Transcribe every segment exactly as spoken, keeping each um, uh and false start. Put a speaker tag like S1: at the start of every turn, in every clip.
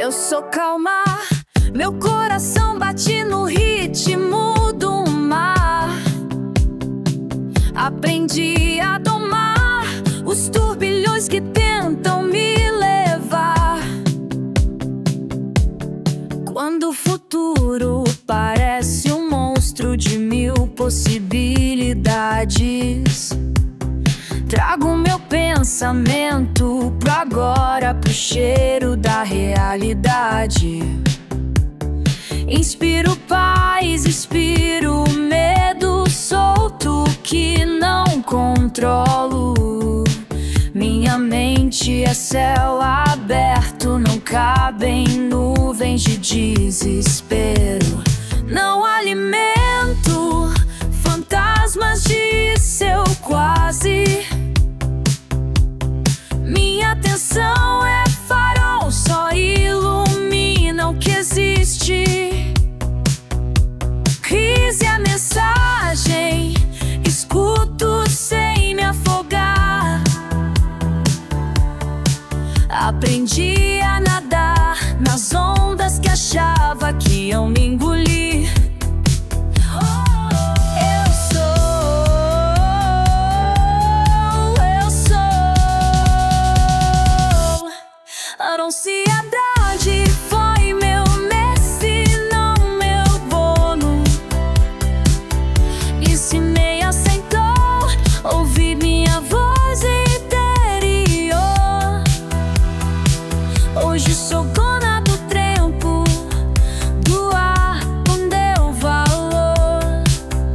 S1: Eu sou calma, meu coração bate no ritmo do mar. Aprendi a domar os turbilhões que tentam me levar. Quando o futuro parece um monstro de mil possibilidades, trago meu pensamento pro agora, pro cheiro da realidade. Inspiro paz, inspiro medo solto que não controlo. Minha mente é céu aberto, não cabem nuvens de desespero. Não alimento fantasmas de seu quase. Minha atenção é farol, só ilumina o que existe. Crise é mensagem, escuto sem me afogar. Aprendi a nadar nas ondas que achava que iam me engolir. Eu sou, eu sou. A ansiedade foi meu mestre, não meu dono. Ensinei a sentar, ouvir minha voz interior. Hoje sou dona do tempo, do ar, com deu valor.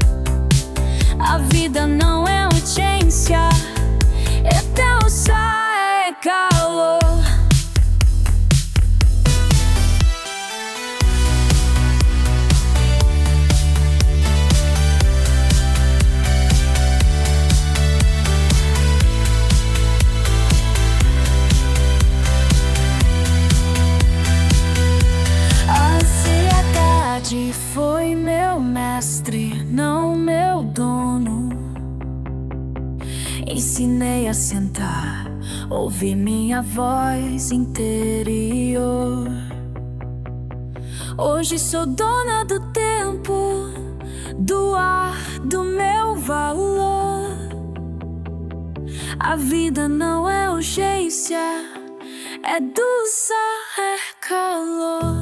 S1: A vida não é urgência, é tensa, é calor. Foi meu mestre, não meu dono. Ensinei a sentar, ouvir minha voz interior. Hoje sou dona do tempo, do ar, do meu valor. A vida não é urgência, é dulce, é calor.